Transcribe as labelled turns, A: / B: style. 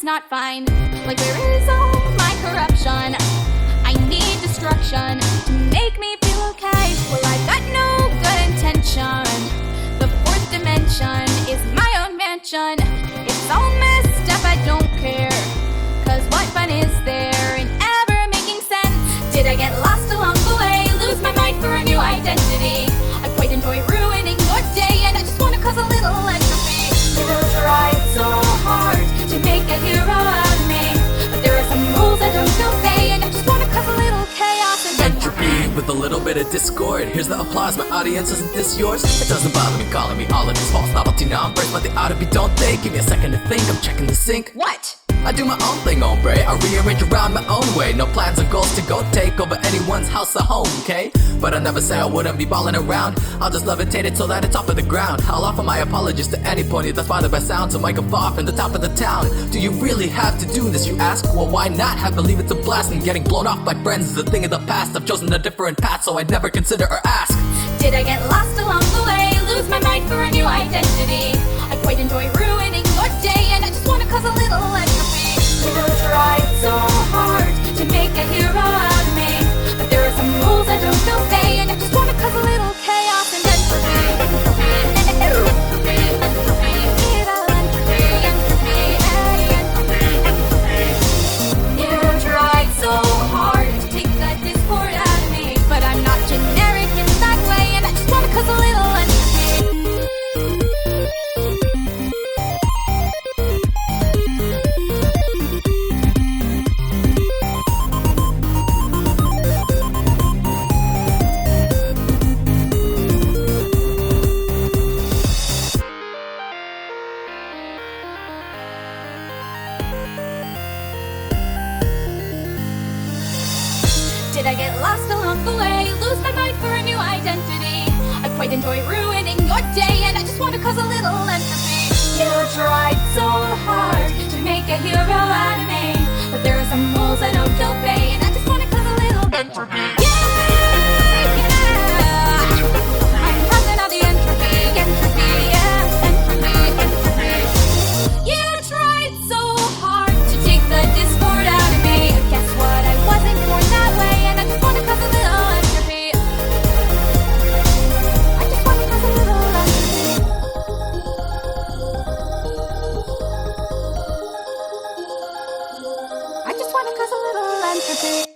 A: is not fine. Like, where is all my corruption? I need destruction to make me feel okay. Well, I've got no good intention. The fourth dimension is my own mansion. It's all messed up, I don't care. Cause what fun is there in ever making sense? Did I get lost along the way? Lose my mind for a new identity? I quite enjoy ruining your day, and I just wanna cause a little entropy. You tried so hard to make a hero out of me, but there are some rules I don't obey, and I just wanna cause a little chaos and
B: entropy with a little bit of discord. Here's the applause, my audience, isn't this yours? It doesn't bother me calling me all of this false novelty numbers, but they ought to be, don't they? Give me a second to think, I'm checking the sync.
A: What?
B: I do my own thing, hombre. I rearrange around my own way. No plans or goals to go take over anyone's house or home, okay? But I never say I wouldn't be balling around. I'll just levitate it till that it's off of the ground. I'll offer my apologies to any pony that's bothered by sound, so might go off in the top of the town. Do you really have to do this, you ask? Well, why not? Have believe it's a blast, and getting blown off by friends is a thing of the past. I've chosen a different path, so I'd never consider or ask.
A: Did I get lost along the way? Lose my mind for a new identity? I quite enjoy ruining your day, and I just wanna cause a little entropy. You tried so hard to make a hero out of me, but there are some rules I don't obey, and I just wanna cause a little chaos and entropy. You tried so hard to take that discord out of me, but I'm not generic in that way, and I just wanna cause a little entropy. Did I get lost along the way? Lose my mind for a new identity? I quite enjoy ruining your day, and I just wanna cause a little entropy. You tried so hard to make a hero out of me, but there are some rules I don't obey, and I just wanna cause a little entropy. Yeah! I'm causing all the entropy, entropy, yeah, entropy, entropy. You tried so hard to take the discord out of me. Guess what? I wasn't born that way, and I just wanna cause a little entropy. I just wanna cause a little entropy. I just wanna cause a little entropy.